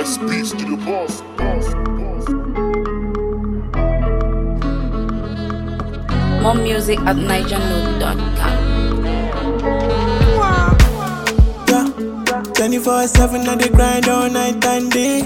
Best beats to the boss. More music at nigernote.com. Yeah, 24/7 on the grind all night and day.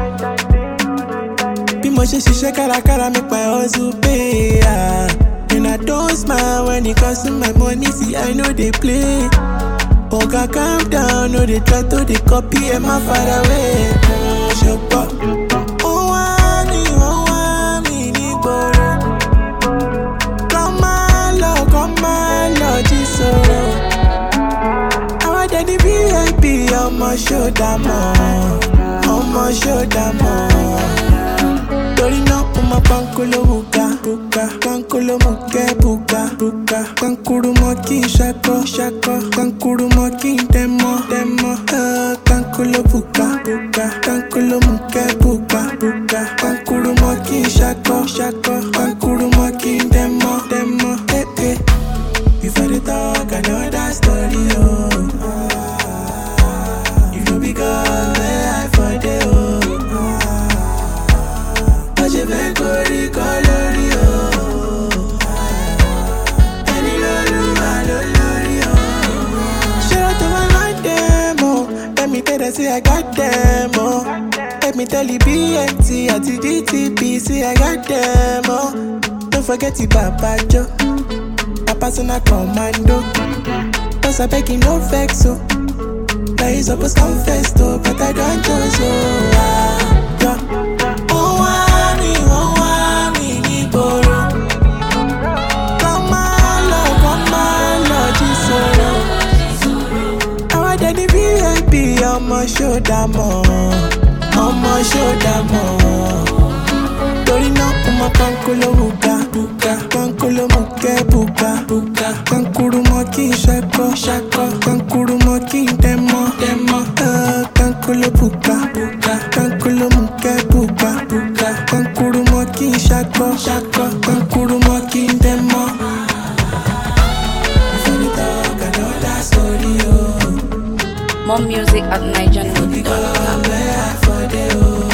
Be much she cara make my hustle pay. And I don't smile when it comes to my money. See, I know they play. Oga, calm down, no they try to they copy and my far away. Shop up. Oh, I need borrow. Come on, Lord, Jesus. Our daddy VIP, I'ma show them all. I'ma show them all. Dorina, uma pankolo buka, pankolo muke buka. Kankuru moki shako, kankuru moki demo. Kankolo buka, kankolo muke buka. Kankuru moki shako, kankuru moki demo. Hey. If I talk, I know that story, oh. If you be gone, I for the oh. Je vais courir colori oh. Any lori oh. Shout out to my light demo. Let me tell them say I got them oh. Let me tell you BNT at the DTP say I got them oh. Don't forget the Papa Joe, Papa Sona Commando. Cause I beg you no vex so. Now you supposed confess though, but I don't do so yeah. I'ma show them all. I'ma show them all. Dorina, uma pankolo buka. Pankolo muke buka. Kankuru moki shako. Kankuru moki demo. Kankolo buka. Kankolo muke buka. Kankuru moki shako. Kankuru moki demo. If you talk, I know that story, oh. More music at nigernote.com.